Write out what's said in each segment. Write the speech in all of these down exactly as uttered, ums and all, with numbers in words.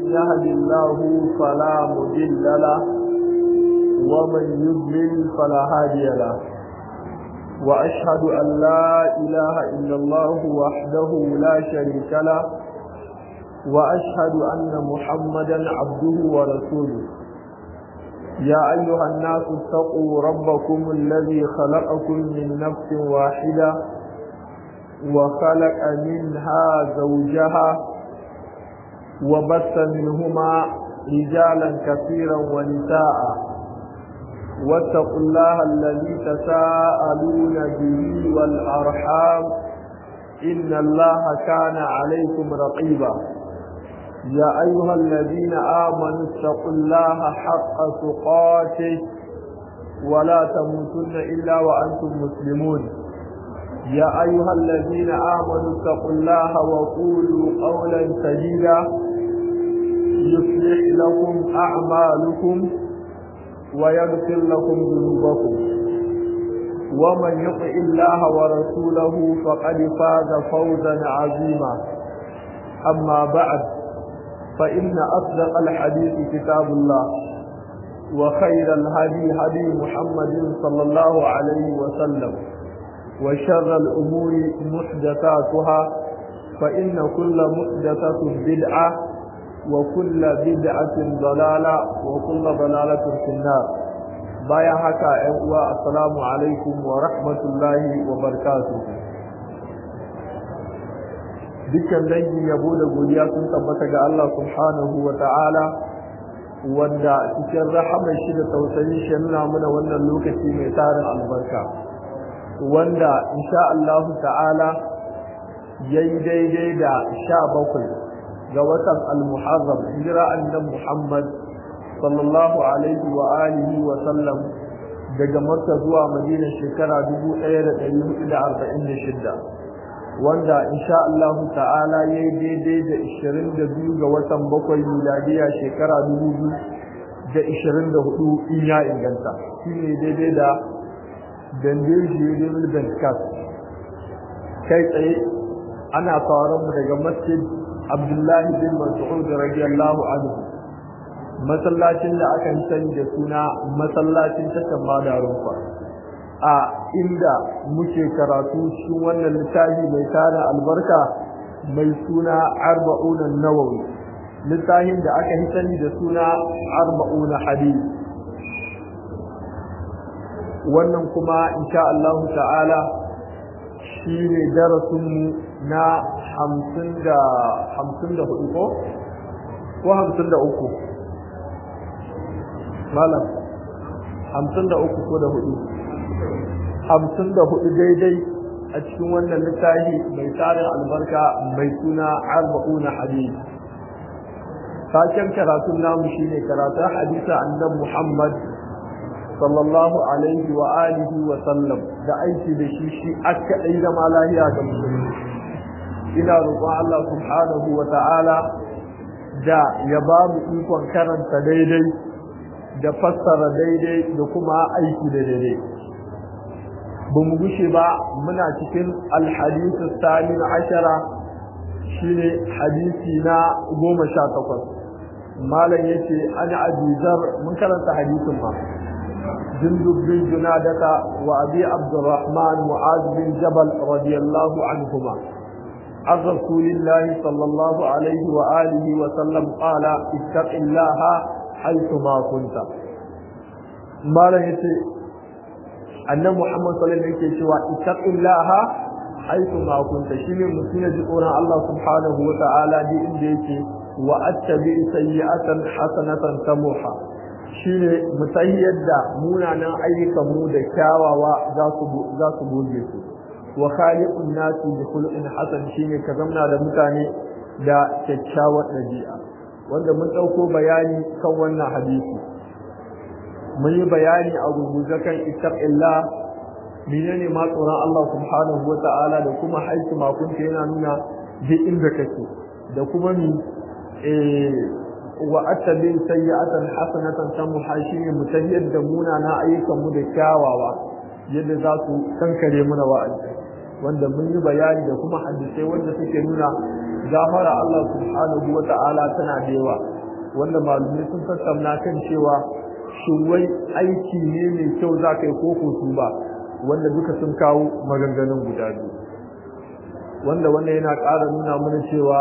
يهد الله فلا مضل له ومن يضلل فلا هادي له وأشهد أن لا إله إلا الله وحده لا شريك له وأشهد أن محمدا عبده ورسوله. يا أيها الناس اتقوا ربكم الذي خلقكم من نفس واحدة وخلق منها زوجها وبث منهما رجالا كثيرا ونساء واتقوا الله الذي تساءلون به والأرحام إن الله كان عليكم رقيبا. يا أيها الذين آمنوا اتقوا الله حق تقاته ولا تموتن إلا وأنتم مسلمون. يا أيها الذين آمنوا اتقوا الله وقولوا قولا سديدا يصلح لكم أعمالكم ويغفر لكم ذنوبكم ومن يطع الله ورسوله فقد فاز فوزا عظيما. أما بعد فإن أصدق الحديث كتاب الله وخير الهدي هدي محمد صلى الله عليه وسلم وشر الأمور محدثاتها فإن كل محدثة بدعة وكل بدعة ضلالة وكل ضلالة في النار. بايا حكا أيها السلام عليكم ورحمة الله وبركاته. dukkan dangi yabo da godiya sun tabbata ga Allah subhanahu wa ta'ala wanda cikin rahamar shi da tausayin shi nuna mana wannan lokaci mai tarin albarka wanda insha Allah ta'ala yayi daidai da sha bakwai ga watan al-Muharram hijira annabi Muhammad sallallahu alaihi wa alihi wa sallam daga Makka zuwa Madina shekara dubu ɗaya da ɗari hudu da arba'in da shida wanda insha Allah ta'ala yayi daidai da ishirin da biyu ga watan bakwai miladiya shekara dubu biyu da ishirin da hudu in ya inganta shine daidai da dandin shirin bankas kai tsaye ana sauran mu daga masjid Abdullahi bin Mas'ud radiyallahu anhu masallacin da aka sani da suna masallacin tashan madarun fa a inda muke karatu cikin wannan littafi mai tara albarka mai suna arba'una nawawi littafin da aka sani da suna arba'una hadith wannan kuma insha Allah ta'ala shine darasin mu na hamsin da hamsin da hudu ko ko hamsin da uku malam hamsin da uku ko da hudu hamsin da hudu daidai a cikin wannan littafi mai tarin albarka mai suna arba'una hadith. Saken karatun namu shine karatun hadisa annabi Muhammad sallallahu alaihi wa alihi wa sallam da aiki da shi shi aka dai zama lahiya ga musulmi. Ina roƙon Allah subhanahu wa ta'ala da ya ba mu ikon karanta daidai da fassara daidai da kuma aiki da daidai. Ba mu gushe ba muna cikin alhadisu samin ashara shine hadisi na goma sha takwas. Malam yace an abizar mun karanta hadisin ma jundub bin junadata wa abi abdurrahman mu'az bin jabal radiyallahu anhuma an rasulillahi sallallahu alaihi wa alihi wa sallam qala ittaqillaha haythu ma kunta. Malam yace annabi Muhammad sallallahu alaihi wasallam yake cewa ittaqillaha haythu ma kunta shine mutum ya ji tsoron Allah subhanahu wa ta'ala da inda yake wa attabi sayyi'atan hasanatan tamuha shine mutayyar da munanan ayyukan mu da kyawawa za su za su goge su wa khaliqun nasi bi khuluqin hasan shine ka zamna da mutane da kyakkyawar dabi'a wanda mun dauko bayani kan wannan hadisi mun yi bayani a rubuce kan ittaqillah menene ma tsoron Allah subhanahu wa ta'ala da kuma haiti makunta yana nuna duk inda kake da kuma ni eh wa attabi sayyi'atan hasanatan tamuha shine mutayyid da munana ayyukan mu da kyawawa yadda za su kankare muna wa'azi wanda mun yi bayani da kuma hadisai wanda suke nuna gafara Allah subhanahu wa ta'ala tana da yawa wanda malumai sun tattauna kan cewa shin wai aiki ne mai kyau za ka yi ko ko ba, wanda duka sun kawo maganganun guda biyu, wanda wannan yana ƙara nuna mana cewa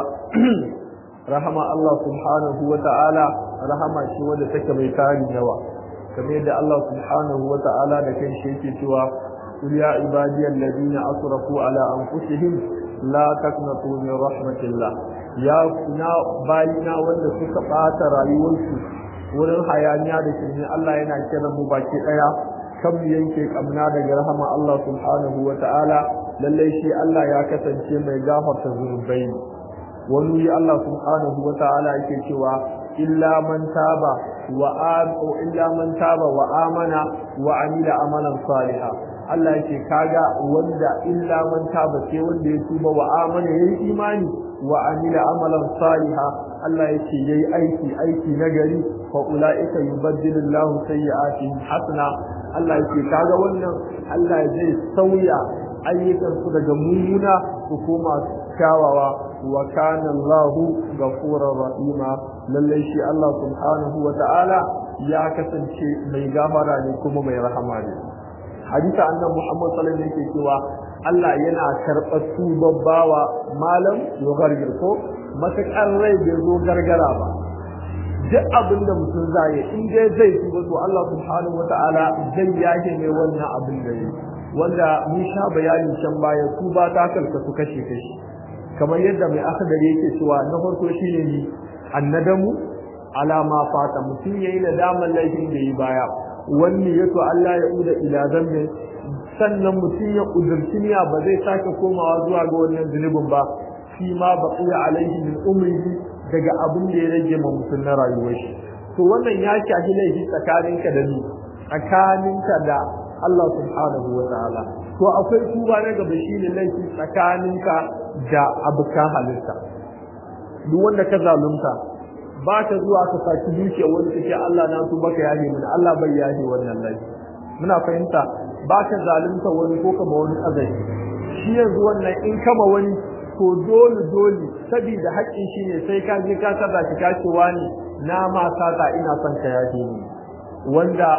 rahama Allah subhanahu wa ta'ala rahama ce wanda take mai tarin yawa, kamar yadda Allah subhanahu wa ta'ala da kanshi yake cewa qul ya ibadiyal ladina asrafu ala anfusihim la taqnatu min rahmatillah, ya kuna bayina wanda suka bata rayuwarsu wurin hayaniya da shirme, Allah yana kiran mu baki daya kan mu yanke kamna daga rahama Allah subhanahu wa ta'ala, lallai shi Allah ya kasance mai gafarta zunubai. wani Allah subhanahu wa ta'ala yake cewa illa man taba wa amana illa man taba wa amana wa amila amalan salihan, Allah yake kaga wanda illa man taba sai wanda ya tuba wa amana yayi imani wa amila amalan salihan, Allah yake yayi aiki aiki nagari fa ulaika yubaddilu Allahu sayyi'atihim hasana, Allah yake kaga wannan Allah zai sauya ayyukan su daga mummuna su koma kyawawa, wa kana Allahu ghafurur rahima, lalle shi Allah subhanahu wa ta'ala ya kasance mai gafara ne kuma mai rahama ne. Hadisi annabi Muhammad sallallahu alaihi wasallam yake cewa Allah yana karɓar tubar bawa malam ya gargir ko matakar rai bai zo gargara ba, duk abin da mutum zai in dai zai tuba to Allah subhanahu wa ta'ala zai yake mai wannan abin da yi, wanda mun sha bayanin can baya tuba ta kalkasu kashe kashe, kamar yadda mai akhdari yake cewa na farko shine ni annadamu ala ma fata, mutum yayi nadaman laifin da yi baya, wani yato Allah ya uda ila zambe, sannan mutum ya kudurci niyya ba zai sake komawa zuwa ga wannan zunubin ba, shi ma baqiya alaihi min umrihi, daga abin da ya rage ma mutum na rayuwar shi. To wannan ya shafi laifi tsakaninka da ni, tsakaninka da Allah subhanahu wa ta'ala. To akwai tuba na gaba shine laifi tsakaninka da abukan halitta. Duk wanda ka zalunta ba ka zuwa ka saki dukiya wani kace Allah na tuba ka yahe mun, Allah bai yahe wannan laifi. Muna fahimta, ba ka zalunta wani ko kama wani azai. Shi yanzu wannan in kama wani to dole dole saboda haƙƙin shi ne sai ka je ka sada shi ka ce wani na ma sata ina son ka yahe ni. Wanda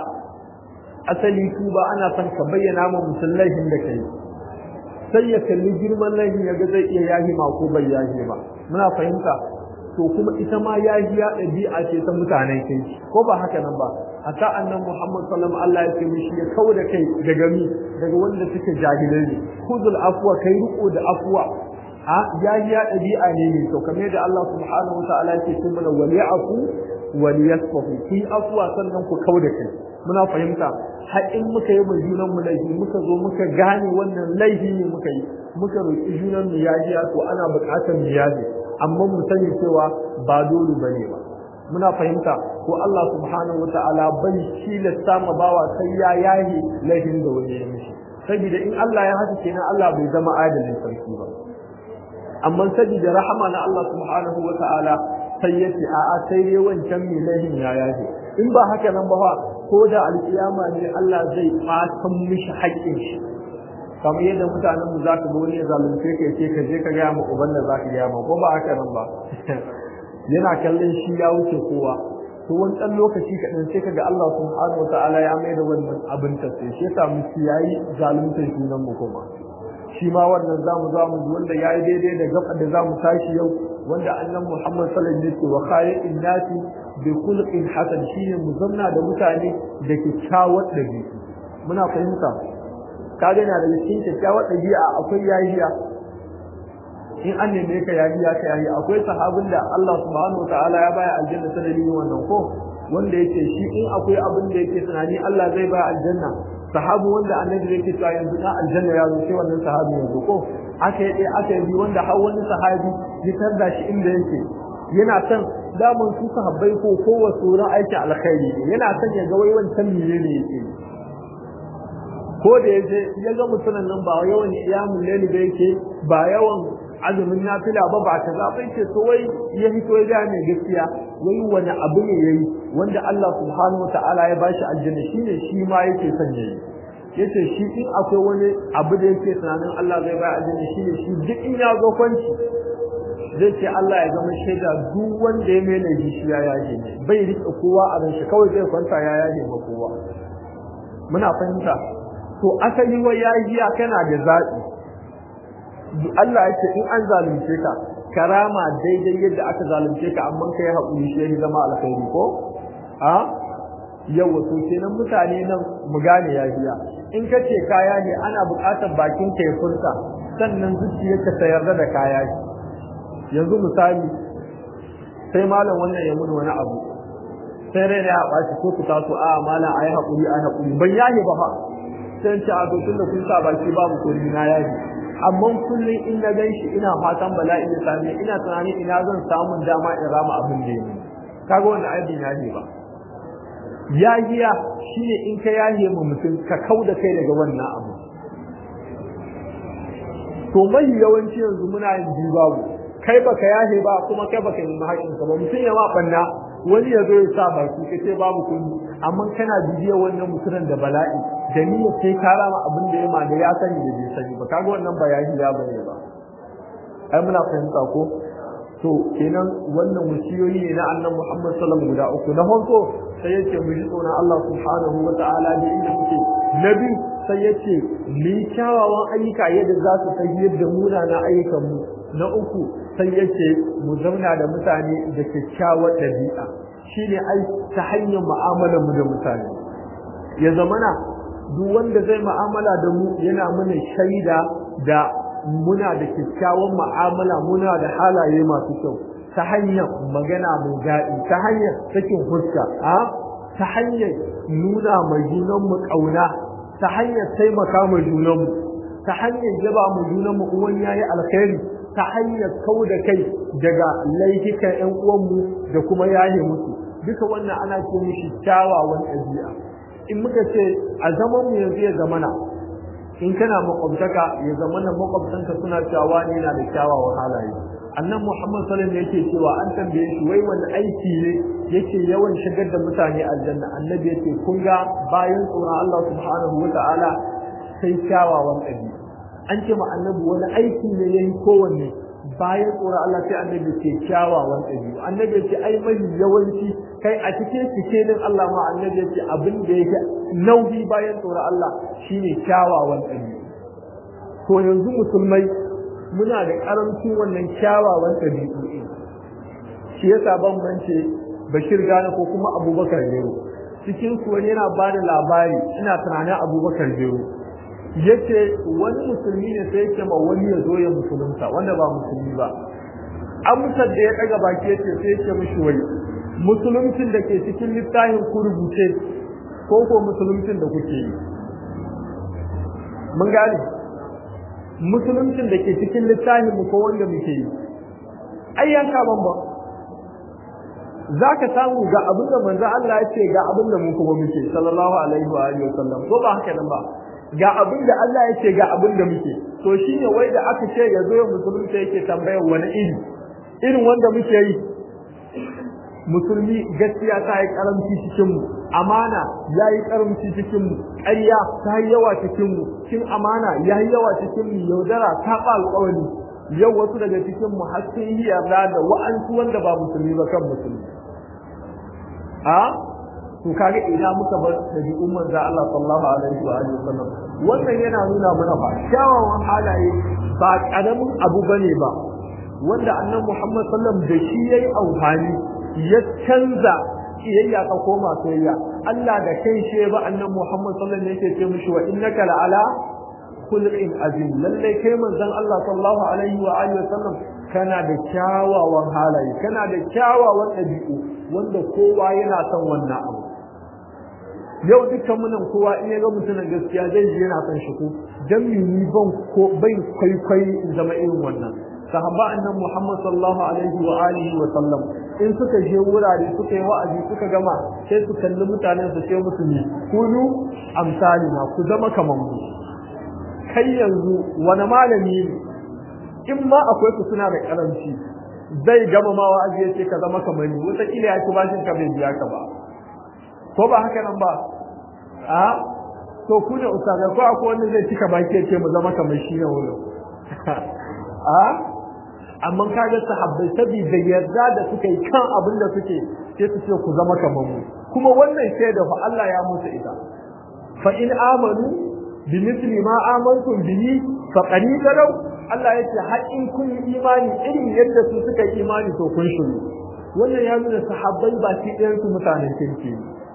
asali tuba ana son ka bayyana ma mutum laifin da kai, sai ya kalli girman laifin ya ga zai iya yahi ma ko bai yahi ba. Muna fahimta, to kuma ita ma yahiya ɗabi'a ce ta mutanen kai, ko ba haka nan ba. A sa'an nan Muhammad sallallahu alaihi wasallam Allah ya ce mishi ya kawo da kai daga mi daga wanda suke jahilai ne, kuzul afwa, kai riko da afwa. A yahiya ɗabi'a ne ne, to kamar yadda Allah subhanahu wa ta'ala ya ce mana wali'afu waliyasfahu, ki afwa sannan ku kawo da kai. Muna fahimta, har in muka yi mai junan mu laifi muka zo muka gane wannan laifi ne muka yi, muka roƙi junan mu yajiya, to ana buƙatar mu yaje, amma mu sani cewa ba dole bane ba. Muna fahimta, ko Allah subhanahu wata'ala bai tilasta ma bawa sai ya yahi laifin da wani ya mishi, saboda in Allah ya haka kenan Allah bai zama adalin sarki ba. Amma saboda rahama na Allah subhanahu wata'ala sai ya ce a'a sai dai wancan mai laifin ya yahi, in ba haka nan ba fa ko da alkiyama ne Allah zai fatan mishi haƙƙin shi, kamar yadda mutanen mu zaka ga wani ya zalunce ka ce ka je ka ga mu uban da zaka ga mu, ko ba haka nan ba yana kallon shi ya wuce kowa, to wani ɗan lokaci kaɗan sai ka ga Allah subhanahu wataala ya mai da wannan abin ta sai shi yasa mu yayi zaluntar junan mu kuma. Shi ma wannan zamu zamu wanda yayi daidai da gaba da zamu tashi yau, wanda annabi Muhammad sallallahu alaihi wasallam wa khayrin nasi bi khulqin hasan, shine mu zanna da mutane da kyakkyawar dabi'a. Muna fahimta, kaga na da cikin kyakkyawar dabi'a akwai yahiya, in an neme ka yahiya ka yahi. Akwai sahabin da Allah subhanahu wataala ya baya aljanna sanadin wannan ko, wanda yake shi in akwai abin da yake tunani Allah zai baya aljanna, sahabu wanda annabi yake cewa yanzu na aljanna ya zo, sai wannan sahabi yanzu ko aka yi aka yi wanda har wani sahabi ya tarda shi inda yake yana son daman su sahabbai ko kowa tsoron aiki alkhairi yana son ya ga wai wancan menene yake, ko da yaje ya ga mutumin nan ba yawan iyamul layli da yake, ba yawan azumin nafila ba, ba ta zaɓai ce to wai ya fito ya ne gaskiya, wai wani abu ne yayi wanda Allah subhanahu wataala ya bashi aljanna shine shi ma yake son yayi. Yace shi in akwai wani abu da yake tunanin Allah zai bai aljanna shine shi duk in ya zo kwanci zai ce Allah ya zama shaida duk wanda ya mai laifi shi ya yaje ne bai rike kowa a ran shi kawai zai kwanta ya yaje ma kowa muna fahimta to asali wa yajiya kana da zaɓi Allah ya ce in an zalunce ka karama daidai yadda aka zalunce ka amma kai haƙuri shi ya zama alkhairi ko a yau wato kenan mutane nan mu gane yajiya in ka ce kaya ne ana buƙatar bakin ka ya furta sannan zuciyarka ta yarda da kaya yanzu misali sai malam wannan ya mun wani abu sai rai ya ɓaci ko ku taso a malam ayi haƙuri ayi haƙuri ban yahi ba fa sai ce a dokun da kun sa baki babu ko na yahi amma kullum in na gan shi ina fatan bala'i ya same ina tunanin ina zan samu dama in rama abin da yake kaga wannan aibin yahi ba yahiya shine in ka yahe mu mutum ka kauda kai daga wannan abu to mai yawanci yanzu muna yin babu kai baka yahe ba kuma kai baka yi haƙin ka ba mutum ya ma banna wani ya zo ya sa baki ka ce babu kuɗi amma kana bibiyar wannan mutumin da bala'i da niyyar sai ka rama abin da ya ma da ya sani da bai sani ba kaga wannan ba yahi ya bane ba ai muna fahimta ko to kenan wannan wasiyoyi ne na annabi Muhammad sallallahu alaihi wasallam guda uku na farko sai yace mu ji tsoron Allah subhanahu wa ta'ala da inda muke nabi sai yace mu kyawawan ayyuka yadda za su tafiyar da munanan ayyukan mu na uku sai yace mu zauna da mutane da kyakkyawar dabi'a shine ai ta hanyar mu'amalar mu da mutane ya zamana duk wanda zai mu'amala da mu yana mana shaida da muna da kyakkyawan mu'amala muna da halaye masu kyau ta hanyar magana mai daɗi ta hanyar sakin fuska a ta hanyar nuna ma junanmu ƙauna ta hanyar taimaka ma junanmu ta hanyar yaba ma junanmu uwan yayi alkhairi ta hanyar kau da kai daga laifukan ƴan uwanmu da kuma yaye musu duka wannan ana ce mishi kyawawan ɗabi'a in muka ce a zaman mu yanzu ya zamana in kana makwabtaka ya zamana makwabtanka suna cewa ne yana da kyawawan halaye annan Muhammad sallallahu alaihi wasallam yake cewa an tambaye shi wai wani aiki ne yake yawan shigar da mutane aljanna annabi yake kun ga bayan tsoron Allah subhanahu wataala sai kyawawan ɗabi'a an ce ma annabi wani aiki ne yayi kowanne bayan tsoron Allah sai annabi ce kyawawan ɗabi'a annabi ce ai mai yawanci kai a cikin cikin Allah ma annabi ce abin da yake nauyi bayan tsoron Allah shine kyawawan ɗabi'a to yanzu musulmai muna da karancin wannan kyawawan ɗabi'u shi yasa bambance Bashir Gane ko kuma Abubakar Jero cikin su wani yana ba da labari ina tunanin Abubakar Jero yace wani musulmi ne sai yake ma wani ya zo ya musulunta wanda ba musulmi ba amsar da ya daga baki yace sai yake mishi wai musuluncin da ke cikin littafin ku rubuce ko ko musuluncin da kuke yi mun gane musuluncin da ke cikin littafin mu ko wanda muke yi ai yanka bamba zaka samu ga abinda manzo Allah ya ce ga abinda mu kuma muke sallallahu alaihi wa alihi wasallam ko ba haka nan ba ga abinda Allah ya ce ga abinda muke to shine wai da aka ce ya zo ya musulunta yake tambayar wani iri irin wanda muke yi musulmi gaskiya ta yi karamci cikin mu amana yayi karamci cikin mu ƙarya ta yi yawa cikin mu kin amana yayi yawa cikin mu yaudara ta ba alƙawari yau wasu daga cikin mu har sun yi yarda da wa'ansu wanda ba musulmi ba kan musulmi a to kage idan muka bar dabi'un manzo Allah sallallahu alaihi wa alihi wasallam wannan yana nuna mana ba kyawawan halaye ba karamin abu bane ba wanda annabi Muhammad sallallahu alaihi wasallam da shi yayi amfani ya canza kiyayya ka koma soyayya Allah da kai shi ba annabi Muhammad sallallahu alaihi wasallam yake ce mishi wa innaka la'ala khuluqin azim lalle kai manzon Allah sallallahu alaihi wa alihi wasallam kana da kyawawan halaye kana da kyawawan dabi'u wanda kowa yana son wannan abu yau dukkan munan kowa in ya ga mutumin gaskiya zai ji yana son shi ko dan ni ban ko bai kwaikwai zama irin wannan sahaba annan Muhammad sallallahu alaihi wa alihi wa sallam in suka je wurare suka yi wa'azi suka gama sai su kalli mutanen su ce musu ne kunu amsalina ku zama kaman mu kai yanzu wani malami ne in ma akwai ku suna da karanci zai gama ma wa'azi ya ce ka zama kamar ni wata kila ya ci bashin ka bai biya ka ba ko ba haka nan ba a to ku ne ustaga ko akwai wanda zai cika baki ya ce mu zama kamar shi ne wurin a amma kaga sahabbai saboda yarda da suka yi kan abin da suke sai su ce ku zama kamar mu kuma wannan shaida fa Allah ya musu ita fa in amanu bi mithli ma amantum bihi fa qanidalau Allah yace har in kun yi imani irin yadda su suka yi imani to kun shiru wannan ya nuna sahabbai ba shi ɗayan su mutanen kirki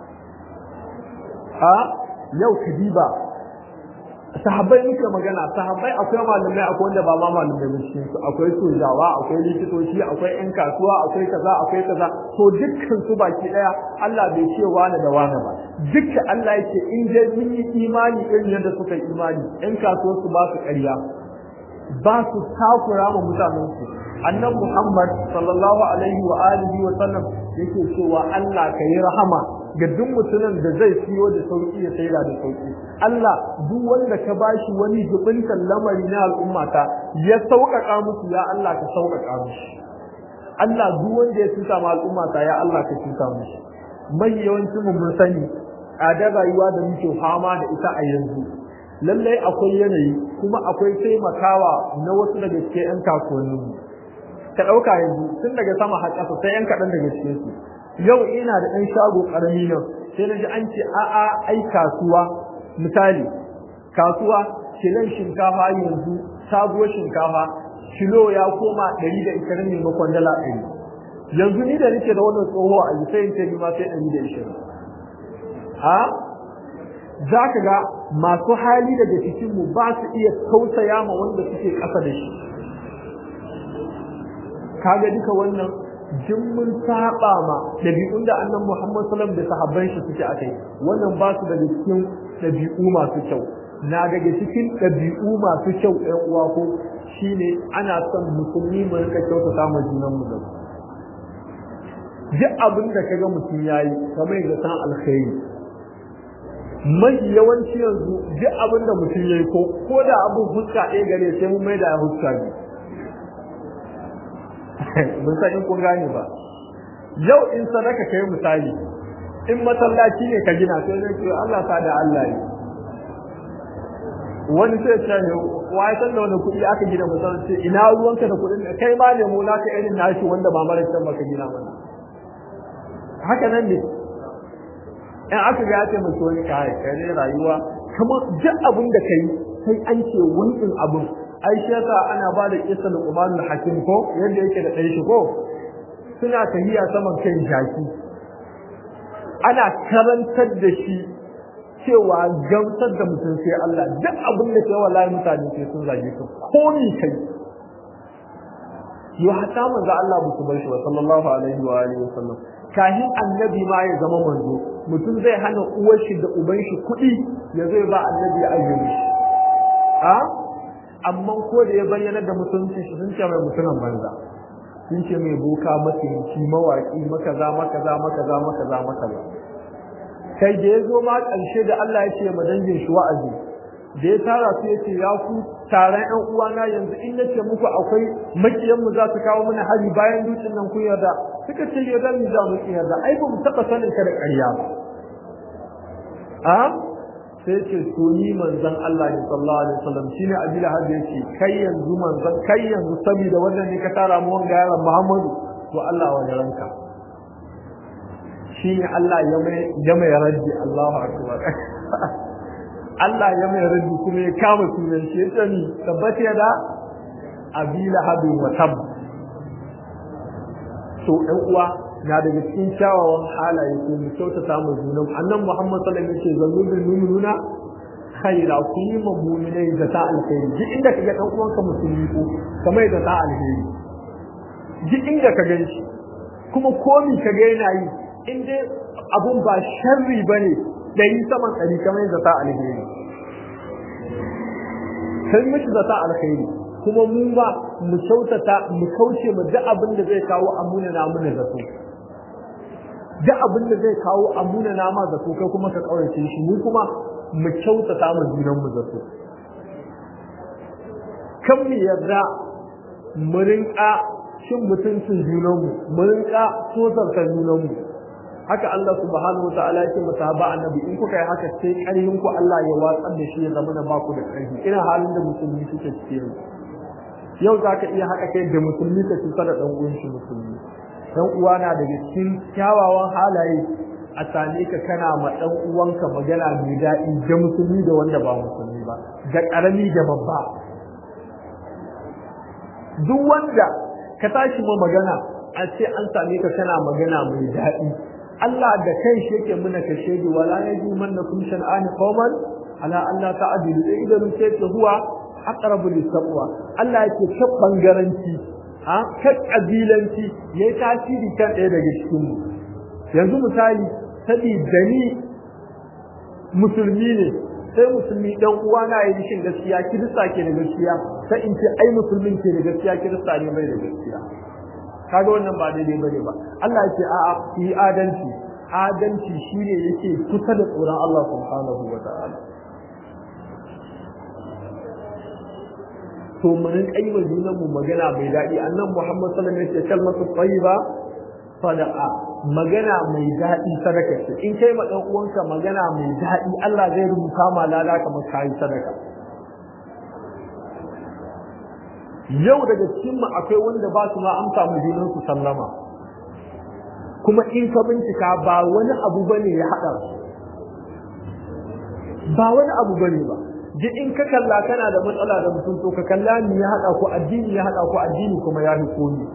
a yau kadiba sahabbai muke magana sahabbai akwai malamai akwai wanda ba ma malamai ba cikin su akwai sojawa akwai likitoci akwai ƴan kasuwa akwai kaza akwai kaza to dukkan su baki daya Allah bai ce wani da wani ba dukkan Allah yake in dai mun yi imani irin yadda suka yi imani ƴan kasuwar su ba su ƙarya ba su takura ma mutanen su annabi Muhammad sallallahu alaihi wa alihi wa sallam yake cewa Allah ka yi rahama ga duk mutumin da zai siyo da sauki ya saida da sauki Allah duk wanda ka bashi wani jubintan lamari na al'ummata ya sauƙaƙa musu ya Allah ka sauƙaƙa musu Allah duk wanda ya tuta ma al'ummata ya Allah ka tuta musu mai yawancin mu mun sani da rayuwa da muke fama da ita a yanzu lallai akwai yanayi kuma akwai taimakawa na wasu daga cikin ƴan kasuwannin mu ka ɗauka yanzu tun daga sama har ƙasa sai ƴan kaɗan daga cikin su yau ina da ɗan shago ƙarami nan sai na ji an ce a'a ai kasuwa misali kasuwa kilon shinkafa yanzu sabuwar shinkafa kilo ya koma ɗari da ishirin maimakon dala ɗari yanzu ni da nake da wannan tsoho a yi sai in ce ni ma sai ɗari da ishirin a za ka ga masu hali daga cikinmu ba su iya tausaya ma wanda suke ƙasa da shi kaga duka wannan jin mun saba ma dabi'un da annabi Muhammad sallallahu alaihi wasallam da sahabban shi suke akai wannan ba su daga cikin dabi'u masu kyau na daga cikin dabi'u masu kyau ɗan uwa ko shine ana son musulmi mu rika kyautata ma junan mu da duk abin da kaga mutum yayi kamar da san alkhairi mai yawanci yanzu duk abin da mutum yayi ko ko da abin huska ɗaya gare sai mun mai da huska ne mun san in kun gane ba yau in sadaka kai misali in masallaci ne ka gina sai zai ce Allah ta da Allah ne wani sai ya ce wai san da wani kuɗi aka gina masallaci ina ruwanka da kuɗin kai ma ne mu naka irin nashi wanda ba mara can baka gina mana haka nan ne in aka ga ya ce mutu wani kai kai ne rayuwa kamar duk abin da kai sai an ce wannan abin Aisha ta ana ba da kisan Luqman al-Hakim ko yadda yake da ɗan shi ko suna tahiya saman kan jaki ana karantar da shi cewa gamsar da mutum sai Allah duk abin da kai wallahi mutane sai sun zage ka ko ni kai yo hatta manzo Allah musu bar shi sallallahu alaihi wa alihi wasallam kahin annabi ma ya zama manzo mutum zai hana uwar shi da uban shi kuɗi ya zai ba annabi ya ayyuka shi a amma ko da ya bayyana da mutunci shi sun ce mai mutunan banza sun ce mai boka matinci mawaki makaza makaza makaza makaza makaza kai da ya zo ma ƙarshe da Allah ya ce ma dangin shi wa'azi da ya tara su ya ce ya ku taron ƴan uwana yanzu in nace muku akwai makiyan mu za su kawo mana hari bayan dutsen nan kun yarda suka ce yarda mu za mu yarda ai ba mu taɓa sanin ka da ƙarya ba a sai ce to ni manzon Allah ne sallallahu alaihi wasallam shine Abdul Hadi yake kai yanzu manzon kai yanzu saboda wannan ne ka tara mu wanga yaron Muhammadu to Allah wa ranka shine Allah ya mai ya mai raddi Allahu akbar Allah ya mai raddi kuma ya kama sunan shi yace ni tabbata da Abdul Hadi wa tab to ɗan uwa na daga cikin kyawawan halaye ko mu kyautata mu junan annan Muhammad sallallahu alaihi wasallam yake zallu mu'minuna khaira ku yi mu'minai da ta alkhairi duk inda kaga dan uwanka musulmi ko kamar da ta alkhairi duk inda ka gani shi kuma komi ka ga yana yi in dai abun ba sharri bane dari saman dari kamar da ta alkhairi sai mishi da ta alkhairi kuma mun ba mu kyautata mu kauce mu duk abin da zai kawo amuna na amuna zato duk abin da zai kawo amuna na ma zato kai kuma ka kaurace shi mu kuma mu kyautata mu junan mu zato kan mu yarda mu rinka shin mutuncin junan mu mu rinka tozarta junan mu haka Allah subhanahu wataala yake musaba annabi in kuka yi haka sai ƙarfin ku Allah ya watsar da shi ya zama na baku da ƙarfi ina halin da musulmi suke cikin yau zaka iya haka kai da musulmi ka cutar da dan uwan shi musulmi. Dan uwa na daga cikin kyawawan halaye a same ka kana ma dan uwanka magana mai daɗi da musulmi da wanda ba musulmi ba, da ƙarami da babba. Duk wanda ka tashi ma magana a ce an same ka kana magana mai daɗi, Allah da kai shi yake muna ka shedi wala yaji mannakum shan'ani qauman ala Allah ta'dilu idan sai ta huwa aqrabu lis-taqwa. Allah yake ta bangaranci ha ta kabilanci yayi tasiri kan ɗaya daga cikin mu. Yanzu misali sabi dani musulmi ne sai musulmi dan uwa na yi shin gaskiya kirista ke da gaskiya sai in ce ai musulmin ke da gaskiya kirista ne bai da gaskiya. Kaga wannan ba daidai bane ba. Allah yake a'a yi adalci. Adalci shine yake kusa da tsoron Allah subhanahu wa ta'ala. To mun kai wa junan mu magana mai dadi. Annabi Muhammad sallallahu alaihi wasallam yace kalmatu tayyiba sadaqa. Magana mai dadi sadaka ce. In kai ma dan uwanka magana mai dadi, Allah zai rubuta ma lada kamar kai sadaka. Yau daga cikin mu akwai wanda ba su ma amsa mu junan su sallama, kuma in ka bincika ba wani abu bane ya hada su, ba wani abu bane ba. Je in ka kalla kana da matsala da mutum to ka kalla ni ya hada ku addini, ya hada ku addini kuma ya fi koyi.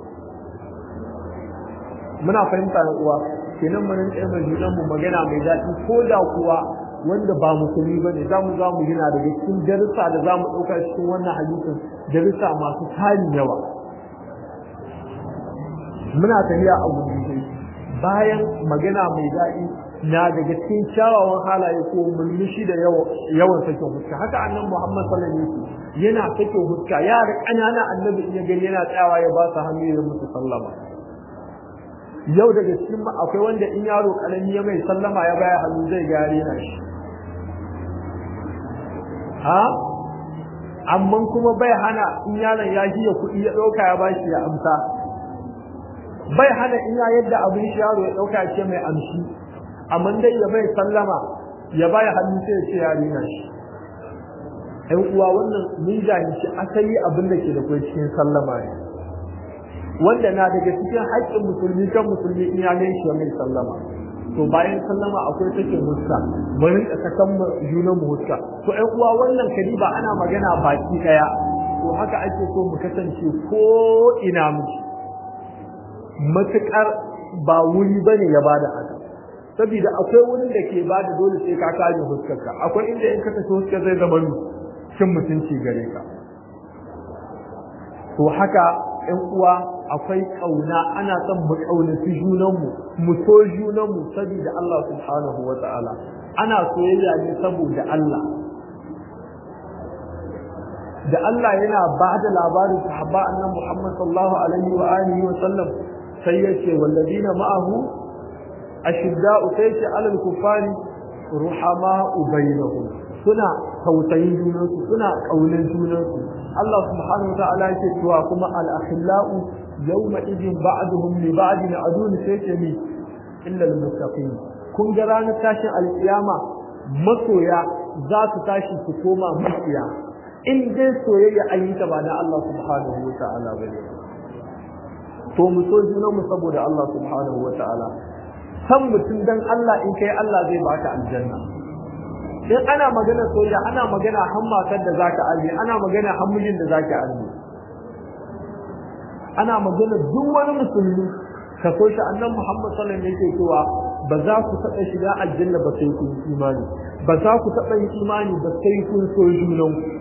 Muna fahimta na uwa, kenan mun tsaye mai junan mu magana mai daɗi, ko da kuwa wanda ba musulmi bane zamu za mu gina daga cikin darussa da zamu dauka cikin wannan hadisin, darussa masu tarin yawa. Muna tafiya a guje bayan magana mai daɗi na daga cikin kyawawan halaye ko mulmushi da yawan sakin huska. Haka annabi Muhammad sallallahu alaihi wasallam yana sakin huska, yara ƙanana annabi ya gani yana tsayawa ya ba su hannu ya musu sallama. Yau daga cikin akwai wanda in yaro ƙarami ya mai sallama ya baya hannu zai gare na shi, ha amma kuma bai hana in yaron ya ji ya kuɗi ya ɗauka ya bashi ya amsa, bai hana in ya yadda abin shi yaro ya ɗauka ya ce mai amshi, amma dai ya bai sallama ya bai hannu sai ya ce ya rina shi. ɗan uwa wannan mun jahilci asali abin da ke da kai cikin sallama ne, wanda na daga cikin haƙƙin musulmi kan musulmi in ya gaishe mai sallama. To bayan sallama akwai take huska, mu rinka sakan junan mu huska. To ɗan uwa wannan kadiba ana magana baki daya, to haka ake so mu kasance ko ina muke, matukar ba wuri bane ya bada haka, saboda akwai wurin da ke bada dole sai ka kaje huskarka, akwai inda in ka tafi huskar zai zama cin mutunci gare ka. To haka ɗan uwa akwai kauna, ana son mu kaunaci junanmu, mu so junanmu saboda Allah subhanahu wa ta'ala. Ana soyayya ne saboda Allah. Da Allah yana ba da labarin sahaba annabi Muhammad sallallahu alaihi wa alihi wa sallam sai yace walladina ma'ahu ashidda'u sayyi 'alal kuffari ruhama'u bainahum, suna tausayin junansu, suna kaunin junansu. Allah subhanahu wa ta'ala yake cewa kuma al-akhillau yawma idin ba'duhum li ba'din adun sayyi illa al-muttaqin. Kun ga ranar tashin al-qiyama masoya za su tashi su koma makiya, in dai soyayya an yi ta ba da Allah subhanahu wa ta'ala bane. To mu so junanmu saboda Allah subhanahu wa ta'ala. San mutum dan Allah, in kai Allah zai baka aljanna. In ana magana soyayya ana magana har matar da zaka aje, ana magana har mijin da zaka aje, ana magana duk wani musulmi ka so shi. Annabi Muhammad sallallahu alaihi wasallam yake cewa ba za ku taɓa shiga aljanna ba sai kun imani, ba za ku taɓa yin imani ba sai kun so junan ku.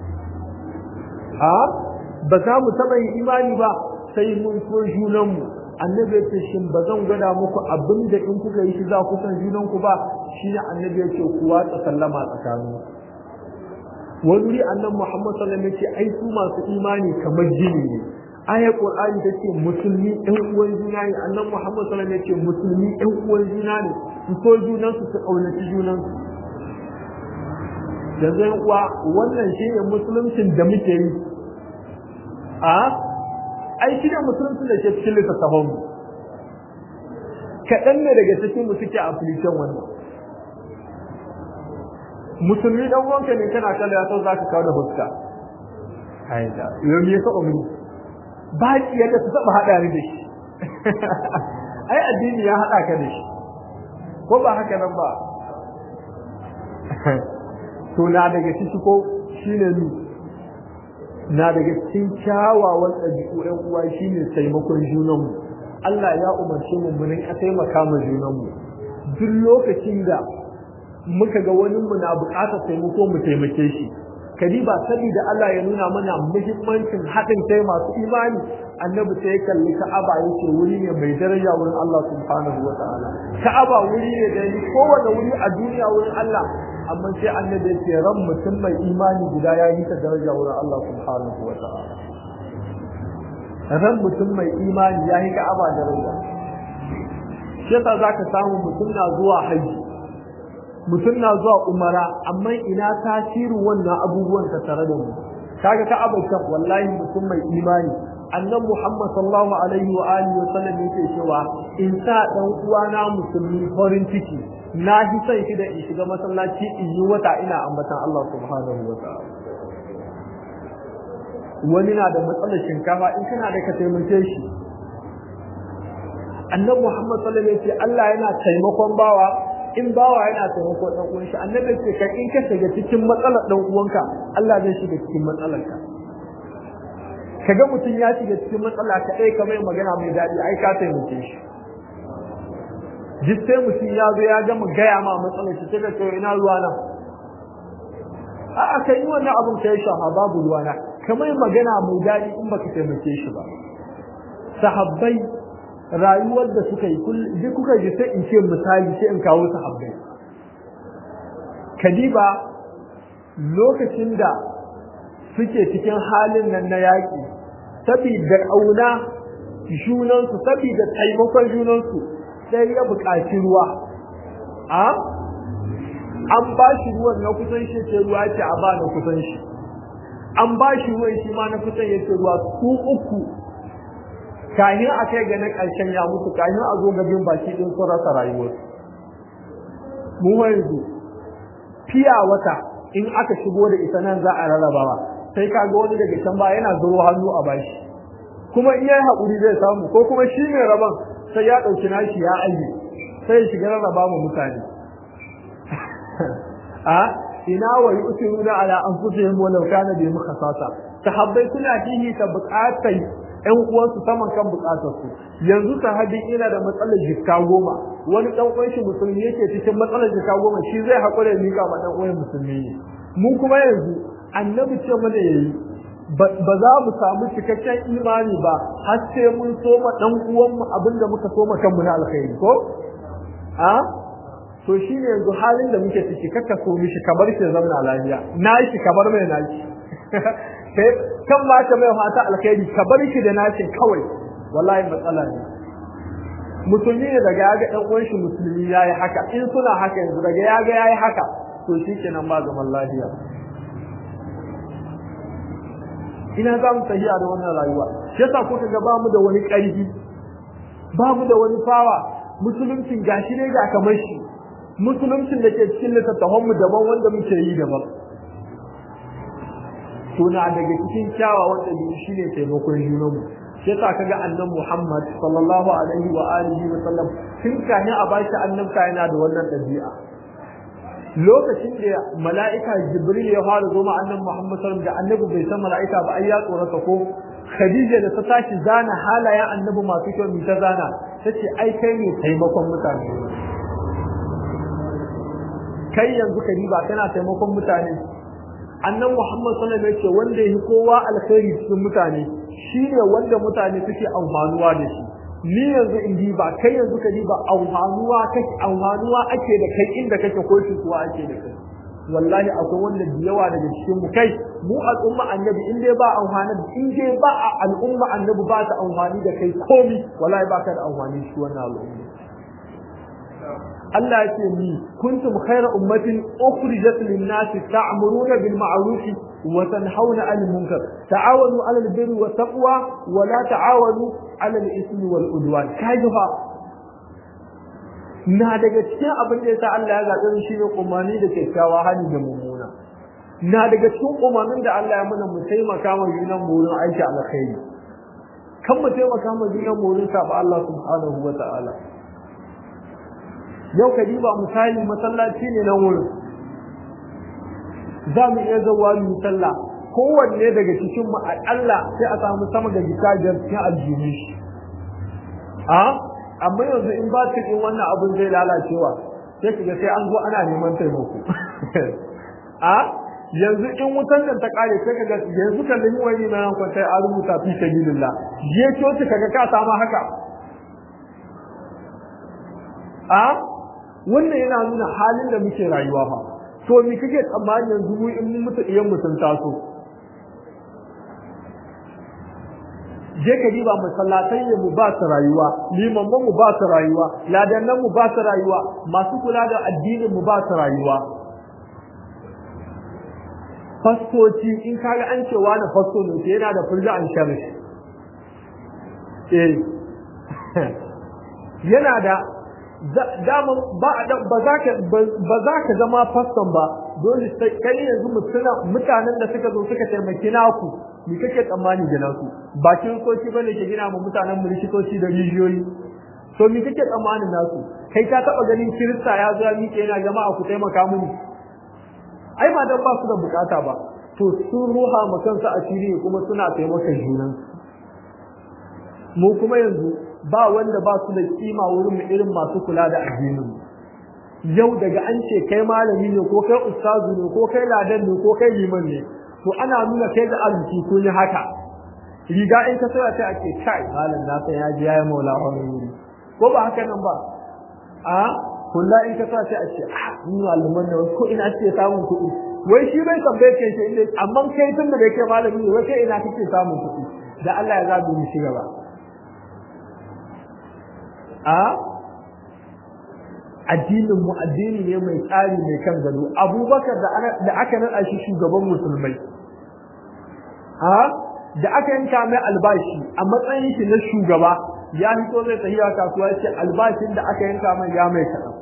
A ba za mu taɓa yin imani ba sai mun so junan mu. Annabi ya ce shin ba zan gwada muku abinda in kuka yi shi za ku san junan ku ba? Shi ne annabi ya ce ku watsa sallama tsakanin. Wani annabi Muhammad sallallahu alaihi wasallam ya ce ai su masu imani kamar jini ne. Ayar Qur'ani tace musulmi ɗan uwan juna ne. Annabi Muhammad sallallahu alaihi wasallam ya ce musulmi ɗan uwan juna ne, su so junan su su kaunaci junan su. Yanzu uwa wannan shi ne musuluncin da muke yi. A ai shi ne musuluncin da ke cikin littattafan mu. Kaɗan ne daga cikin mu suke application wannan. Musulmi ɗan uwanka ne kana kalla ya so za ka kawo da fuska. ai da yau me ka umu ba ki yadda ta taba hada ni da shi ai addini ya hada ka da shi ko ba haka nan ba to na daga ciki ko shine ni na daga cikin kyawawan ɗabi'u ɗan uwa shine taimakon junanmu Allah ya umarce mu mu rinka taimaka ma junanmu duk lokacin da muka ga wani mu na buƙatar taimako mu taimake shi kadiba saboda Allah ya nuna mana muhimmancin haɗin kai masu imani annabi sai ya kalli Ka'aba yace wuri ne mai daraja wurin Allah subhanahu wataala Ka'aba wuri ne da kowanne wuri a duniya wurin Allah amma sai annabi ya ce ran mutum mai imani guda ya yi ta daraja wurin Allah subhanahu wataala ran mutum mai imani ya yi Ka'aba daraja shi yasa zaka samu mutum na zuwa haji mutum na zuwa umara amma ina tasirin wannan abubuwan ta tare da mu kaga Ka'aba kan wallahi mutum mai imani annabi Muhammad sallallahu alaihi wa alihi wa sallam yake cewa in sa dan uwana musulmi farin ciki na ji sai shi da in shiga masallaci in yi wata ina ambatan Allah subhanahu wa ta'ala wani na da matsalar shinkafa in kana da ka taimake shi annabi Muhammad sallallahu alaihi wa sallam yace Allah yana taimakon bawa in bawa yana taimakon dan uwan shi annabi yace kai in ka shiga cikin matsalar dan uwanka Allah zai shiga cikin matsalarka kaga mutum ya shiga cikin matsala ka dai kamar magana mai dadi ai ka taimake shi jiste mutum ya zo ya gama gaya ma matsalar shi sai ka ina ruwa na a a kai wannan abun kai shafa babu ruwa na kamar magana mai dadi in baka taimake shi ba sahabbai rayuwar da suka yi duk kuka ji sai in ce misali sai in kawo sahabbai kadiba lokacin da suke cikin halin nan na yaƙi saboda ƙauna junansu saboda taimakon junansu sai ya buƙaci ruwa a an ba shi ruwan na kusan shi ce ruwa ce a ba na kusan shi an ba shi ruwan shi ma na kusan ya ce ruwa su uku kahin a kai ga na ƙarshen ya mutu kahin a zo gabin baki ɗin sun rasa rayuwar mu yanzu fiya wata in aka shigo da ita nan za a rarrabawa sai ka ga wani daga can ba yana zuro hannu a bashi kuma in yayi haƙuri zai samu ko kuma shi mai rabon sai ya ɗauki nashi ya aje sai ya shiga rarraba mu mutane a ina wa yusiruna ala anfusihim walau kana bihim khasasa sahabbai suna fihi ta buƙatai ƴan uwansu saman kan buƙatar su yanzu sahabi ina da matsalar jikka goma wani ɗan uwan shi musulmi yake cikin matsalar jikka goma shi zai haƙura ya mika ma ɗan uwan musulmi ne mu kuma yanzu annabi ce mana yayi ba za mu samu cikakken imani ba har sai mun soma ɗan uwan mu abinda muka soma kanmu na alkhairi ko a to shine yanzu halin da muke ciki kaka so mishi kabar shi zamna lafiya nashi kabar mai nashi sai kan ba ta mai fata alkhairi kabar shi da nashi kawai wallahi matsala ne musulmi ne daga yaga ɗan uwan shi musulmi yayi haka in suna haka yanzu daga yaga yayi haka to shikenan ba zaman lafiya ina za mu tafiya da wannan rayuwa shi yasa kuka ga ba mu da wani ƙarfi ba mu da wani fawa musuluncin gashi ne ga kamar shi musuluncin da ke cikin littattafan mu daban wanda muke yi daban to na daga cikin kyawawan ɗabi'u shine taimakon junanmu shi yasa kaga annabi Muhammad sallallahu alaihi wa alihi wa sallam tun kafin a bashi annabta yana da wannan ɗabi'a lokacin da mala'ika Jibril ya fara zo ma annabi Muhammad sallallahu alaihi wa sallam da annabi bai san mala'ika ba ai ya tsorata ko Khadija da ta tashi zana halayen annabi masu kyau mi ta zana tace ai kai ne taimakon mutane kai yanzu kariba kana taimakon mutane annabi Muhammad sallallahu alaihi wa sallam yace wanda yake kowa alkhairi cikin mutane shine wanda mutane suke amfanuwa da shi ni yanzu in ji ba kai yanzu ka ji ba amfanuwa kake amfanuwa ake da kai inda kake ko shi kuwa ake da kai wallahi akwai wanda da yawa daga cikin mu kai mu al'umma annabi in dai ba amfani in dai ba al'umma annabi ba ta amfani da kai komi wallahi ba ka da amfani shi wannan al'umma Allah ya ce ni kuntum khayra ummatin ukhrijat lin-nasi ta'muruna bil ma'ruf wa tanhauna 'anil munkar ta'awanu 'alal birri wat taqwa wa la ta'awanu 'alal ismi wal udwan kajifa na daga cikin abin da yasa Allah ya zabe shi ne kumani da kyakkyawa hali da mummuna na daga cikin umarnin da Allah ya mana mu taimaka ma junan mu wurin aiki alkhairi kan mu taimaka ma junan mu wurin saba Allah subhanahu wa ta'ala yau ka diba misali masallaci ne nan wurin za mu iya zawa mu sallah kowanne daga cikin mu akalla sai a samu sama da gidajen cikin aljihu shi a amma yanzu in ba ta in wannan abun zai lalacewa sai kaga sai an zo ana neman taimako a yanzu in wutan nan ta kare sai kaga yanzu kan limi wani na yan kwanta a rubuta fi sabilillah je coci kaga ka samu haka a wannan yana nuna halin da muke rayuwa fa to me kake tsammani yanzu mu in mun mutu iyan mutun taso je ka diba masallatai mu ba su rayuwa limamman mu ba su rayuwa ladannan mu ba su rayuwa masu kula da addinin mu ba su rayuwa fastoci in kaga an ce wani fasto ne yana da furja an sharri eh yana da dama ba ba za ka ba za ka zama faston ba dole sai kai yanzu mutanen da suka zo suka taimaki naku ni kake tsammani da nasu ba kiristoci bane ke gina ma mutanen mu likitoci da rijiyoyi to ni kake tsammanin nasu kai ka taba ganin kirista ya zo ni yana jama'a ku taimaka mini ai ba dan ba su da bukata ba to sun ruha ma kansu asiri kuma suna taimakon junan mu kuma yanzu ba wanda ba su da kima wurin mu irin masu kula da addinin yau daga an ce kai malami ne ko kai ustazu ne ko kai ladan ne ko kai liman ne to ana nuna kai da arziki ko yi haka riga in ka sai ta ake kai malam na san ya ji yayi maula wani wuri ko ba haka nan ba a kullu in ka sai a ce ah ni malaman ne ko ina ce samun kuɗi wai shi bai tambaye kai shi inda amma kai tun da kai malami ne wai kai ina kake samun kuɗi da Allah ya zabi mu shiga ba a addinin mu addini ne mai tsari mai kan gado Abubakar da da aka nada shi shugaban musulmai a da aka yanka mai albashi a matsayin shi na shugaba ya fito zai tafiya kasuwa ya ce albashin da aka yanka mai ya mai kaɗan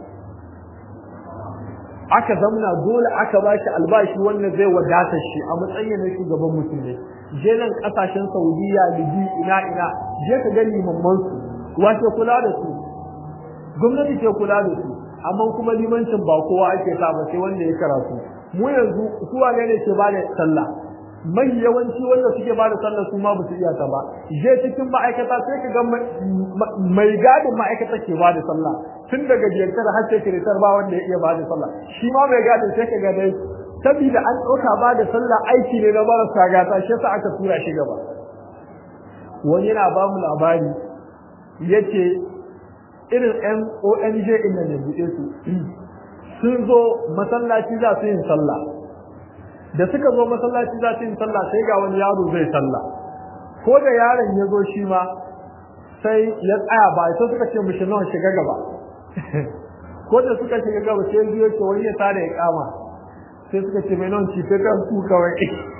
aka zamna dole aka ba shi albashi wanda zai wadata shi a matsayin na shugaban musulmai je nan kasashen Saudiya Libi ina ina je ka ga limamman su wace kula da su gwamnati ke kula da su amma kuma limancin ba kowa ake sa ba sai wanda ya karatu mu yanzu kuwa ne ne ke bada sallah mai yawanci wanda suke bada sallah su ma ba su iya ta ba je cikin ma'aikata sai ka ga mai gadin ma'aikata ke bada sallah tun daga biyar har sai kiritar ba wanda ya iya bada sallah shi ma mai gadin sai ka ga dai saboda an ɗauka bada sallah aiki ne na marasa gata shi yasa aka tura shi gaba wani yana ba mu labari yace irin M O N J inda ne buɗe su sun zo masallaci za su yin sallah da suka zo masallaci za su yin sallah sai ga wani yaro zai sallah ko da yaron ya zo shi ma sai ya tsaya ba sai suka ce mishi nawa shiga gaba ko da suka shiga gaba sai biyo ce wani ya tare ya kama sai suka ce mai non ci sai kan ku kawai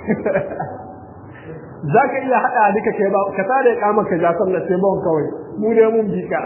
za ka iya haɗa duka kai ba ka tare ya kama ka ja sallah sai bawon kawai mu ne mun bi ka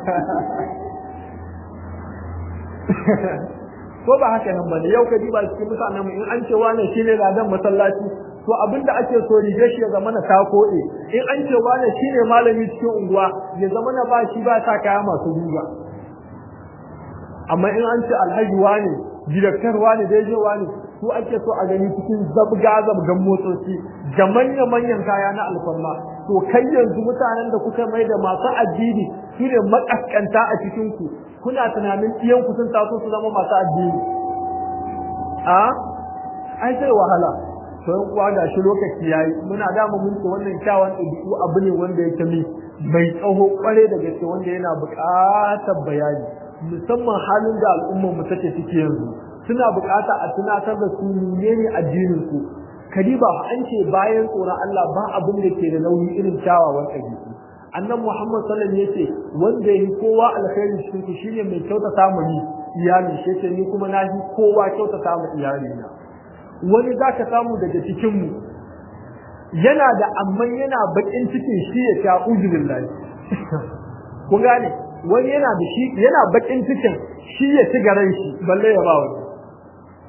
ko ba haka nan bane yau ka diba cikin mutanen mu in an ce wane shine ladan masallaci to abinda ake so rige shi ya zama na ta kode in an ce wane shine malami cikin unguwa ya zama na ba shi ba ta kaya masu duba amma in an ce alhaji wane director wane dai je wane su ake so a gani cikin zabga zabgan motoci da manya manyan kaya na alfarma to kai yanzu mutanen da kuka mai da masu addini su ne makaskanta a cikin ku kuna tunanin iyan ku sun taso su zama masu addini a ai sai wahala to yan kuwa gashi lokaci yayi muna da mu mun ce wannan kyawun dabi'u abu ne wanda yake mi mai tsaho kware da gaske wanda yana buƙatar bayani musamman halin da al'ummar mu take ciki yanzu suna buƙata a tunatar da su menene addinin su kadiba an ce bayan tsoron Allah ba abin da ke da nauyi irin kyawawan dabi'u annabi Muhammad sallallahu alaihi wasallam yace wanda yi kowa alkhairi cikin ku shine mai kyautata mu ni iyali shi yace ni kuma na yi kowa kyautata mu iyali na wani zaka samu daga cikin mu yana da amman yana bakin cikin shi ya sha uzubillahi kun gane wani yana da shi yana bakin cikin shi ya ci garan shi balle ya ba wani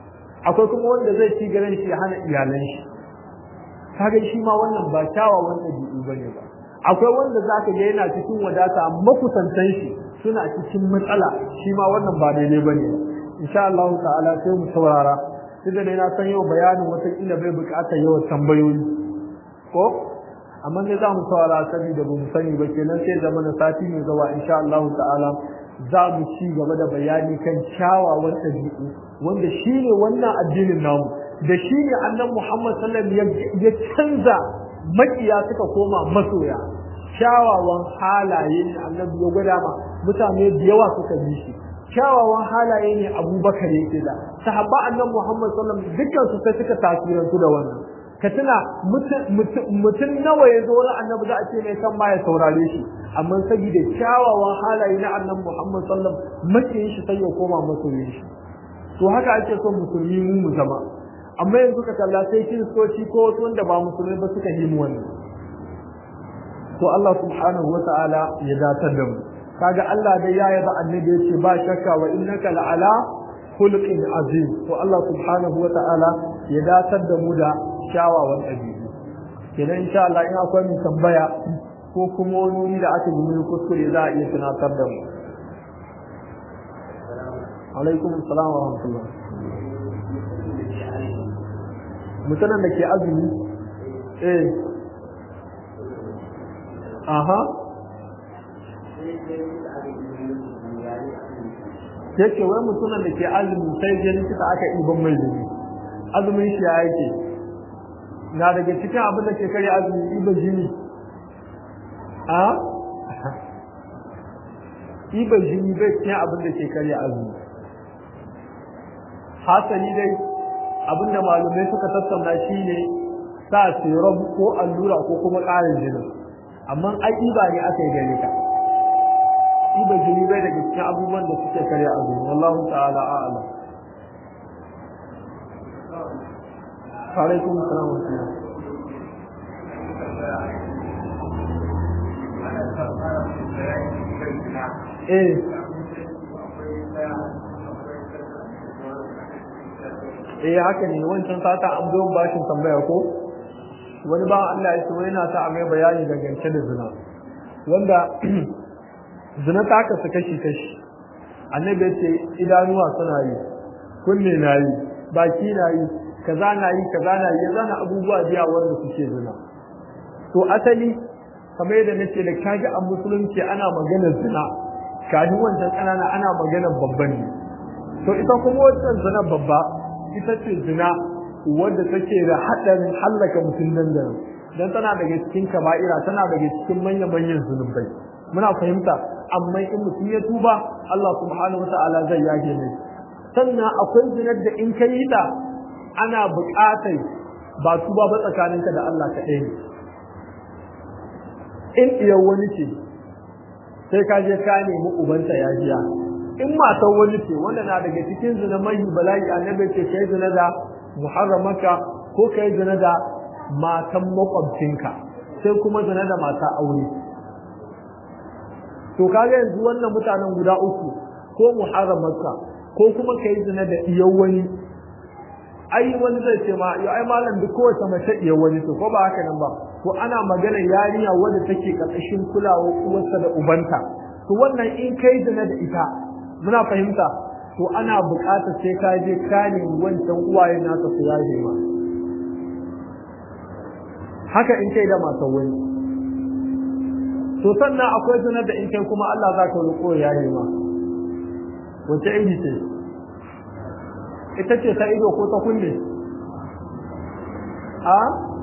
akwai kuma wanda zai ci garin shi ya hana iyalan shi kaga shi ma wannan ba kyawawan ɗabi'u bane ba akwai wanda zaka ga yana cikin wadata makusantan shi suna cikin matsala shi ma wannan ba daidai bane insha Allah ta'ala sai mu saurara idan ne na san yau bayanin wata kila bai bukatar yawan tambayoyi ko amma ne za mu saurara saboda ba mu sani ba kenan sai zama na sati mai zuwa insha Allah ta'ala za mu ci gaba da bayani kan kyawawan ɗabi'u wanda shine wannan addinin namu da shine annabi Muhammad sallallahu alaihi wasallam ya canza makiya suka koma masoya kyawawan halaye ne annabi ya gwada ma mutane da yawa suka bi shi kyawawan halaye ne Abubakar yake da sahabba annabi Muhammad sallallahu alaihi wasallam dukkan su sai suka tasirantu da wannan ka tuna mutum nawa ya zo wani annabi za a ce mai san ma ya saurare shi amma saboda kyawawan halaye na annabi Muhammad sallallahu alaihi wasallam makiyin shi sai ya koma masoyin shi to haka ake son musulmi mu mu zama amma yanzu ka kalla sai kiristoci ko wasu wanda ba musulmai ba suka yi mu wannan to Allah subhanahu wa ta'ala ya datar da mu kaga Allah dai ya yaba annabi yace ba shakka wa innaka la'ala khuluqin azim to Allah subhanahu wa ta'ala ya datar da mu da shawawan ɗabi'u kenan insha Allah in akwai mu tambaya ko kuma wani da aka yi kuskure za a iya tunatar da mu alaikum assalam wa rahmatullah mutanen da ke azumi eh aha yake wai mutumin da ke azumi sai jini kita aka iban mai jini azumin shi ya yake na daga cikin abin da ke kare azumi iban jini a iban jini bai cikin abin da ke kare azumi hasali dai abin da malumai suka tattauna shi ne sa serum ko allura ko kuma ƙarin jini amma ai iba ne aka yi gare ka iba jini bai daga cikin abubuwan da suke karya azumi wallahu ta'ala a'lam alaikum assalam wa rahmatullah eh eh haka ne wancan sata an zo bashin tambaya ko wani ba Allah ya ce wai yana ta mai bayani dangance da zina wanda zina ta kasu kashi kashi annabi ya ce idanuwa suna yi kunne na yi baki na yi kaza na yi kaza na yi zana abubuwa biya wanda suke zina to asali kamar yadda nace da kaga a musulunci ana maganar zina kafin wancan kanana ana maganar babban ne to ita kuma wancan zina babba ita ce zina wadda take da hadarin hallaka mutum nan da dan tana daga cikin kaba'ira tana daga cikin manyan manyan zunubai muna fahimta amma in mutum ya tuba Allah subhanahu wataala zai yage mai sannan akwai zinar da in kai ta ana buƙatar ba tuba ba tsakaninka da Allah kaɗai ne in iya wani ce sai ka je ka nemi ubanta yajiya in matan wani ce wanda na daga cikin zina mai bala'i annabi ce kai zina da muharramaka ko kai zina da matan makwabcinka sai kuma zina da mata aure to kaga yanzu wannan mutanen guda uku ko muharramaka ko kuma kai zina da iyan wani ai wani zai ce ma ai malam duk kowace mace iyan wani to ko ba haka nan ba to ana magana yarinya wanda take karkashin kulawar uwarsa da ubanta to wannan in kai zina da ita muna fahimta to ana buƙatar sai ka je ka ne wancan uwaye naka su yaje ma haka in kai da matan wani to sannan akwai sanar da in kai kuma Allah za ka roƙo yaje ma wace iri ce ita ce ta ido ko ta kunne a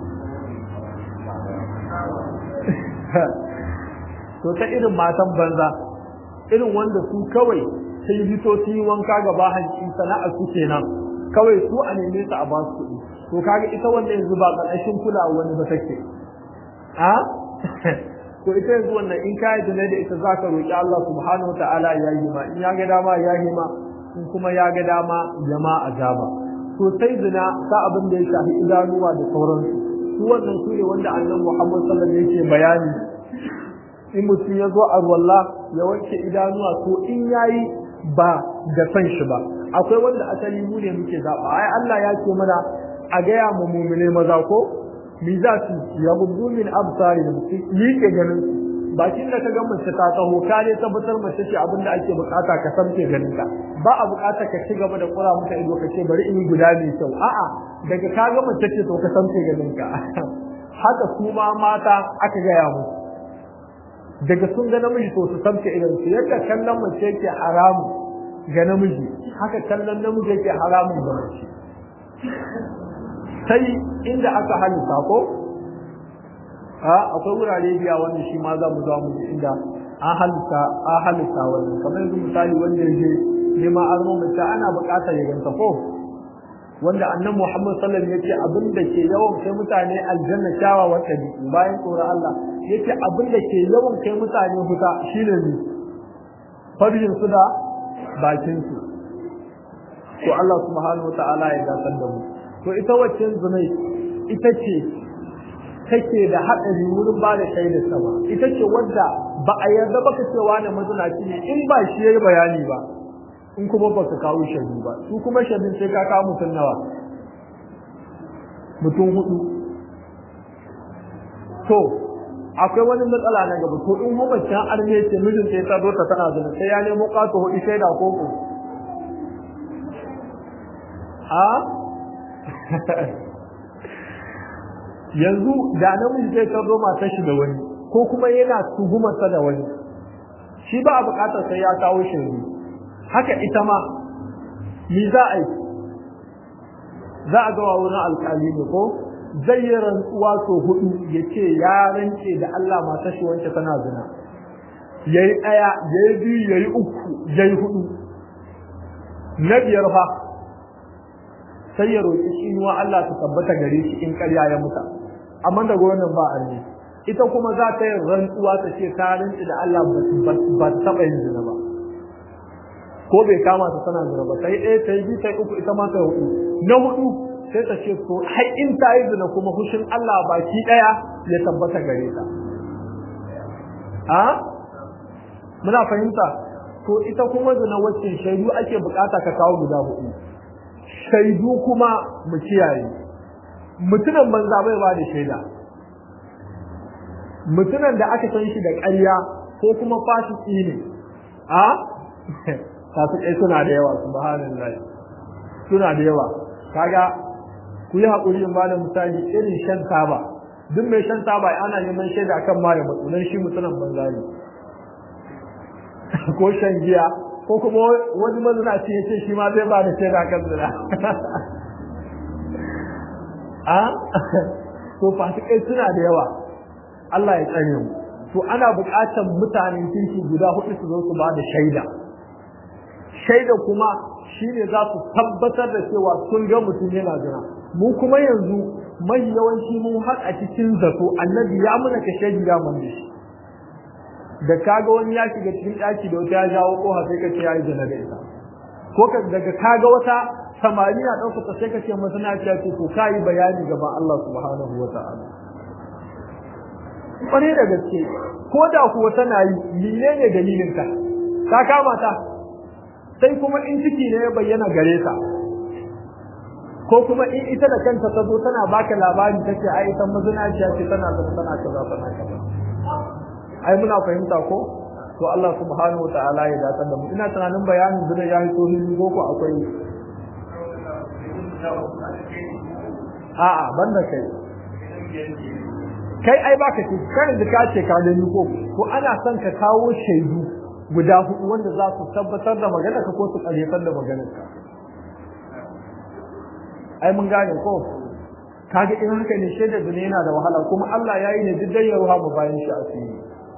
to ta irin matan banza irin wanda su kawai sai hito su yi wanka gaba hanci sana'a su kenan kawai su a neme su a ba su kuɗi to kaga ita wanda yanzu ba ƙarƙashin kulawa wani ba take a to ita yanzu wannan in ka yi da ita za ka roƙi Allah subhanahu wa ta'ala ya yi ma in ya ga dama ya yi ma in kuma ya ga dama jama azaba to sai zina ta abin da ya shafi idanuwa da sauransu su wannan su ne wanda annabi Muhammad sallallahu alaihi wasallam yake bayani in mutum ya zo a ruwalla ya wanke idanuwa to in yayi ba da san shi ba akwai wanda asali mu ne muke zaba ai Allah ya ce mana a gaya mu mu'mine maza ko mi za su yaghuddu min absarihim ni ke ganin bakin da kaga mace ta taho ka ne tabbatar mace ce abinda ake bukata ka samke ganin ka ba a bukata ka ci gaba da kura maka ido ka ce bari in guda mai kyau a'a daga kaga mace ce to ka samke ganin ka haka kuma mata aka gaya mu daga sun ga namiji to su samke idan su yadda kallon mace yake haramu ga namiji haka kallon namiji yake haramun ga mace sai inda aka halitta ko a akwai wurare biya wanda shi ma za mu zo mu inda an halitta an halitta wannan kamar yanzu misali wanda yake nema armo mace ana buƙatar ya ganta ko wanda annabi Muhammad sallallahu alaihi wasallam yace abin da ke yawan kai mutane aljanna kyawawan dabi'u bayan tsoron Allah yace abin da ke yawan kai mutane huta shine ne fadin su da bakin su to Allah subhanahu wataala ya gasar da mu to ita wacce zunai ita ce take da hadari wurin ba da shaida sama ita ce wadda ba a yarda baka cewa ne mazinaci ne in ba shi yayi bayani ba in kuma ba ka kawo shaidu ba su kuma shaidun sai ka kawo mutum nawa mutum hudu to akwai wani matsala na gaba to in mamacin arme ce mijin sai ta zo ta tana zina sai ya nemo kato hudu shaida koko a yanzu da namiji zai tarzo matar shi da wani ko kuma yana tuhumarsa da wani shi ba a bukatar sai ya kawo shaidu haka ita ma ni za a yi za a gawa wurin alƙali ne ko zai yi rantsuwa so hudu ya ce ya rance da Allah matar shi wance tana zina ya yi ɗaya ya yi biyu ya yi uku ya yi hudu na biyar fa sai ya roƙi tsinuwa Allah ta tabbata gare shi in ƙarya ya muta amma da wannan ba a ne ita kuma za ta yi rantsuwa ta ce ta rantsi da Allah ba ta taɓa yin zina ba ko bai kama ta tana zina ba sai ɗaya ta yi biyu ta yi uku ita ma ta yi hudu na hudu sai ta ce to har in ta yi zina kuma hushin Allah baki ɗaya ya tabbata gare ta a muna fahimta to ita kuma zina wacce shaidu ake bukata ka kawo guda hudu shaidu kuma mu kiyaye mutunan banza bai ba da shaida mutunan da aka san shi da ƙarya ko kuma fasiki ne a fasikai suna da yawa subhanallahi suna da yawa kaga ku yi haƙuri in bada misali irin shan taba duk mai shan taba ana neman shaida kan ma ya matsunan shi mutunan banza ne ko shan giya ko kuma wani mazinaci ya ce shi ma zai ba da shaida kan zina a to fasikai suna da yawa Allah ya tsare mu to ana buƙatar mutanen kirki guda hudu su zo su ba da shaida shaida kuma shine za su tabbatar da cewa sun ga mutum yana zina mu kuma yanzu mai yawanci mun haƙa cikin zato annabi ya muna ka shaida mun da shi da kaga wani ya shiga cikin daki da wata ya jawo koha sai ka ce yayi zina da ita ko ka daga kaga wata samariya dauka ta sai ka ce masanaciya ce to kai bayani gaban Allah subhanahu wataala kware da gaske ko da kuwa tana yi menene dalilin ka ka kama ta sai kuma in ciki ne ya bayyana gare ta ko kuma in ita da kanta ta zo tana baka labari tace ai ita masanaciya ce tana da tana kaza tana kaza ai muna fahimta ko to Allah subhanahu wataala ya dace da mu ina tunanin bayanin da ya hito ni ko ko akwai a'a banda kai kai ai baka ce kan da ka ce ka gani ko ko ana son ka kawo shaidu guda hudu wanda za su tabbatar da magana ka ko su karyatar da maganar ka ai mun gane ko kaga in haka ne shaidar da yana da wahala kuma Allah yayi ne duk dai ya ruha mu bayan shi asiri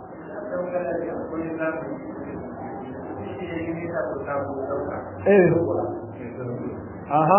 eh aha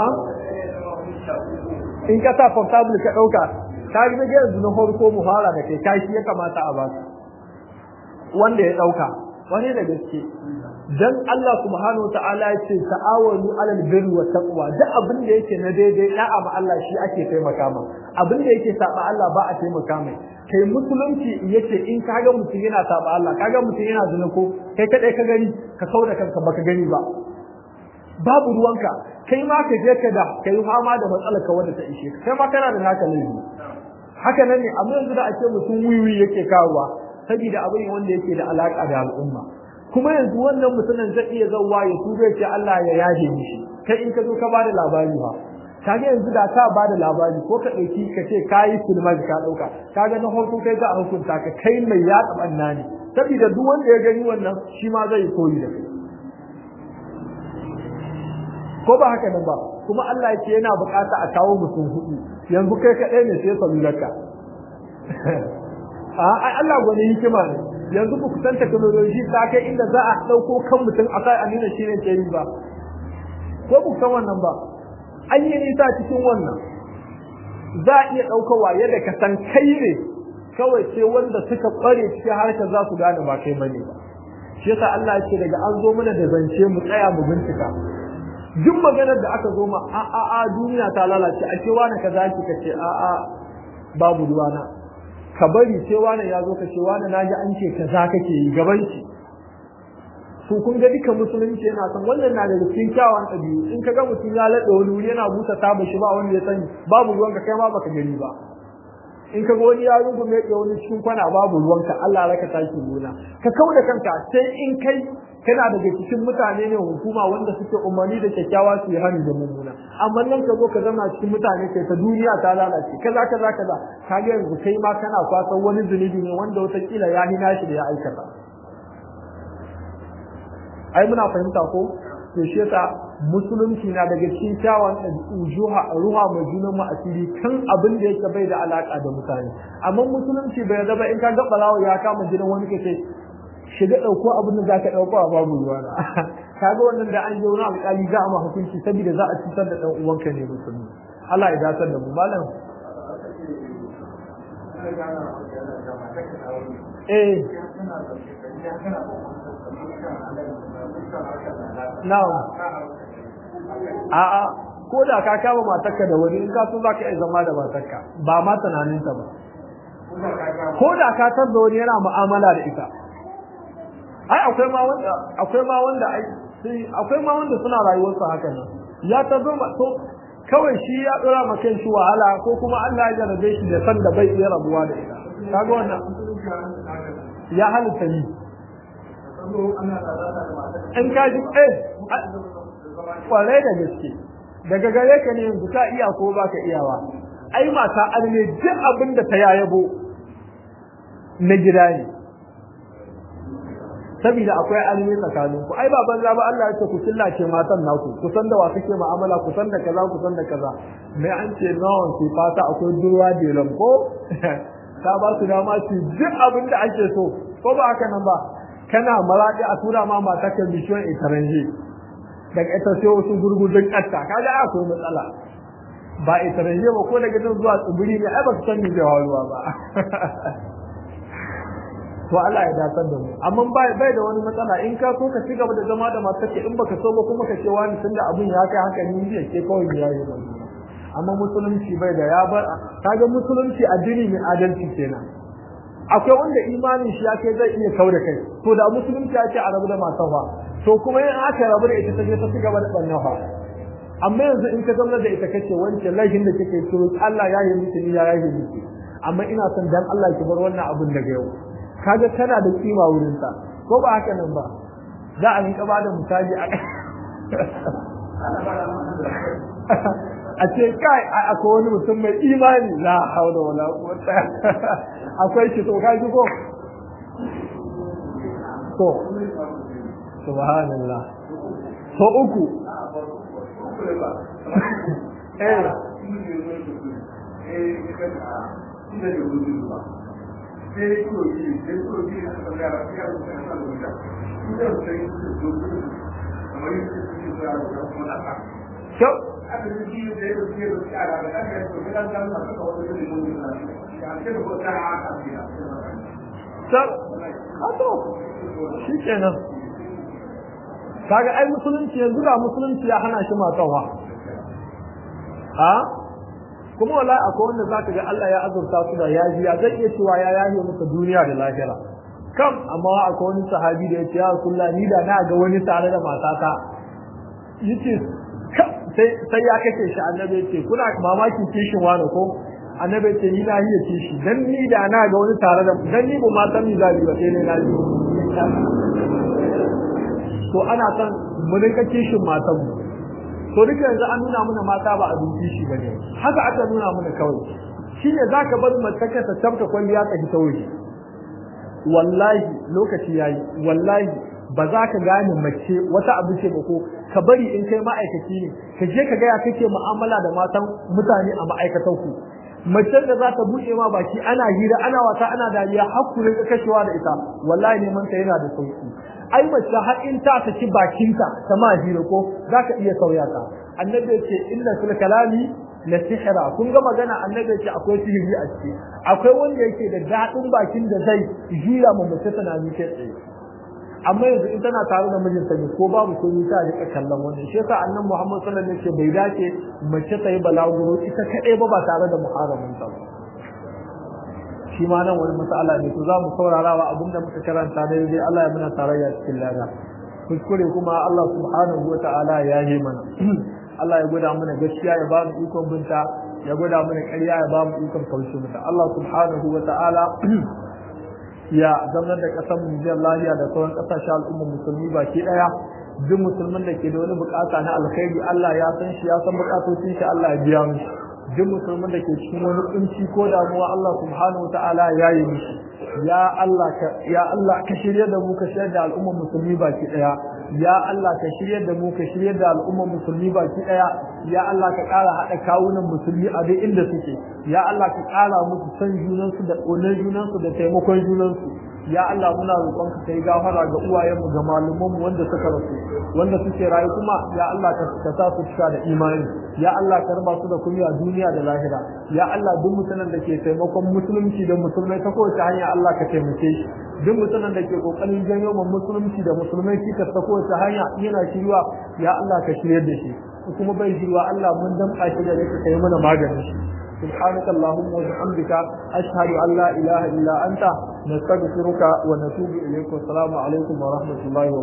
in ka sa portable ka dauka ka ga yanzu na farko mu fara da kai kai ya kamata a baka wanda ya dauka wani da gaske dan Allah subhanahu wataala ya ce ta'awanu alal birri wat taqwa duk abin da yake na daidai da'a ma Allah shi ake taimaka ma abin da yake saba Allah ba a taimaka mai kai musulunci yace in kaga mutum yana saba Allah kaga mutum yana zina ko kai kadai ka gani ka kauda kanka baka gani ba babu ruwanka kai ma ka je ka da kai fama da matsalar ka wanda ta ishe ka kai ma kana da naka laifi haka nan ne amma yanzu da ake mutum wiwi yake kawowa saboda abin wanda yake da alaka da al'umma kuma yanzu wannan mutumin zai iya zauwa ya tube ce Allah ya yaje mishi kai in ka zo ka bada labari ba kage yanzu da ka bada labari ko ka dauki ka ce kai filmar ka dauka kaga na farko kai ga hukunta ka kai mai ya tsabanna ne saboda duk wanda ya gani wannan shi ma zai koyi da kai ko ba haka nan ba kuma Allah yake yana bukata a kawo mutum hudu yanzu kai kadai ne sai salularka a ai Allah gwani hikima ne yanzu ku kusan technology ta kai inda za a dauko kan mutum a kai amina shi ne ke yi ba ko ku san wannan ba an yi nisa cikin wannan za a iya daukowa yadda ka san kai ne kawai sai wanda suka kware cikin harkar za su gane ba kai bane ba shi yasa Allah ya ce daga an zo mana da zance mu tsaya mu bincika duk maganar da aka zo ma a a a duniya ta lalace a ce wani kaza ki kace a a babu ruwana ka bari ce wani ya zo ka ce wani naji an ce kaza kake yi gaban shi su kun ga duka musulunci yana san wannan na daga cikin kyawun ɗabi'u in ka ga mutum ya laɗe wani wuri yana busa taba shi ba wanda ya sani babu ruwanka kai ma baka gani ba in ka ga wani ya rungume ya wani cikin kwana babu ruwanka Allah raka taki gona ka kauda kanka sai in kai kana daga cikin mutane ne hukuma wanda suke umarni da kyakkyawa su yi hani da mummuna amma nan ka zo ka zama cikin mutane kai ta duniya ta lalace kaza kaza kaza kage yanzu kai ma kana kwasan wani zunubi ne wanda wata kila ya hina shi da ya aikata ai muna fahimta ko to shi yasa musulunci na daga cikin kyawun ujuha ruha mai junan mu asiri kan abin da yake bai da alaka da mutane amma musulunci bai zaba in ka ga balawo ya kama gidan wani kace shiga dauko abin da zaka dauko a babu ruwa na kaga wannan da an je wani alƙali za a ma hukunci saboda za a cutar da dan uwanka ne musulmi Allah ya dace da mu malam eh na'am a'a ko da ka kama matarka da wani in ka so zaka iya zama da matarka ba ma tunaninta ba ko da ka tar da wani yana mu'amala da ita ai akwai ma wanda akwai ma wanda ai akwai ma wanda suna rayuwar su haka nan ya tazo to kawai shi ya dora maka shi wahala ko kuma Allah ya jarabe shi da san da bai iya rabuwa da ita kaga wannan ya halitta ni in ka ji eh kwarai da gaske daga gare ka ne yanzu ka iya ko baka iyawa ai mata alme duk abin da ta yayabo na gida ne saboda akwai alme tsakanin ku ai baban zaba Allah ya ce ku killace matan naku ku san da wa kake mu'amala ku san da kaza ku san da kaza mai an ce nawon ki fata akwai durwa da lambo ka ba su dama su duk abin da ake so ko ba haka nan ba kana maradi a tura ma mata ka mission etranje daga ita sai wasu gurgudun katta kaga akwai matsala ba etranje ba ko daga nan zuwa tsibiri ne ai ba su san ni da ruwa ba to Allah ya dace da mu amma bai bai da wani matsala in ka so ka cigaba da zama da matar ka in baka so ba kuma ka ce wani tunda abun ya kai haka ni zai ke kawai ya yi amma musulunci bai da ya bar kaga musulunci addini mai adalci kenan akwai wanda imanin shi yake zai iya kauda kai to da musulunci ya ce a rabu da matan fa to kuma in aka rabu da ita ta je ta cigaba da bannan fa amma yanzu in ka zama da ita kace wancan laifin da kake so Allah ya yi miki ni ya yi miki amma ina son dan Allah ki bar wannan abun daga yau kaga kana da kima wurin sa ko ba haka nan ba za a rinka bada misali a a ce kai akwai wani mutum mai imani la haula wala quwwata akwai shi to kaji ko to subhanallah to uku eh Kyau. Shi kenan. Kaga ai musulunci yanzu ga musulunci ya hana shi matawa. Ha? Kuma wallahi akwai wanda zaka ga Allah ya azurta su da yaji ya zai iya cewa ya yahe muka duniya da lahira. Kam amma akwai wani sahabi da ya ce ya Rasulullah ni da na ga wani tare da matata yace sai sai ya kace shi annabi yace kuna mamaki kishin wani ko annabi yace ni na hiya kishi dan ni da na ga wani tare da dan ni ba ma san ni zabi ba sai ne na ji to ana san mu rinka kishin matan mu to duka yanzu an nuna mana mata ba abin kishi bane haka aka nuna mana kawai shine zaka bar mace ka ta tabta kwalliya ka ji tauri wallahi lokaci yayi wallahi ba za ka gane mace wata abu ce ba ko ka bari in kai ma'aikaci ne ka je ka ga ya kake mu'amala da matan mutane a ma'aikatan ku mace da za ta buɗe ma baki ana hira ana wata ana dariya hakurin ka kashewa da ita wallahi neman ta yana da sauki ai mace har in ta saki bakinta ta ma hira ko za ka iya sauya ta annabi ya ce inna fil kalami la sihra kun ga magana annabi ya ce akwai sihiri a ciki akwai wanda yake da daɗin bakin da zai hira ma mace tana mike tsaye amma yanzu in tana tare da mijinta ne ko babu komai ta rika kallon wannan shi yasa annabi Muhammad sallallahu alaihi wasallam bai dace mace ta yi balaguro ita kadai ba ba tare da muharramin ta ba shi ma nan wani mas'ala ne to za mu saurara wa abinda muka karanta da dai Allah ya muna tarayya cikin lada kuskure kuma Allah subhanahu wata'ala ya yi mana Allah ya gwada mana gaskiya ya ba mu ikon binta ya gwada mana ƙarya ya ba mu ikon kauce mata Allah subhanahu wata'ala ya zaunar da kasar mu Nijar lafiya da sauran kasashen al'ummar musulmi baki daya duk musulmin da ke da wani bukata na alkhairi Allah ya san shi ya san bukatocin shi Allah ya biya mishi duk musulmin da ke cikin wani kunci ko damuwa Allah subhanahu wataala ya yi mishi ya Allah ka ya Allah ka shirye da mu ka shirye da al'ummar musulmi baki daya ya Allah ka shirye da mu ka shirye da al'ummar musulmi baki daya ya Allah ka ƙara haɗa kawunan musulmi a duk inda suke ya Allah ka ƙara musu san junansu da ƙonar junansu da taimakon junansu ya Allah muna roƙon ka kai gafara ga uwayenmu ga malumanmu wanda suka rasu wanda suke rayu kuma ya Allah ka sa su cika da imani ya Allah ka raba su da kunya duniya da lahira ya Allah duk mutanen da ke taimakon musulunci da musulmai ta kowace hanya Allah ka taimake shi duk mutanen da ke kokarin janyo ma musulunci da musulmai kika ta kowace hanya yana shirwa ya Allah ka shirye da shi kuma bai shirwa Allah mun damƙa shi da ka kai mana maganin shi سبحانك اللهم وبحمدك أشهد أن لا إله إلا أنت نستغفرك ونتوب إليك والسلام عليكم ورحمة الله وبركاته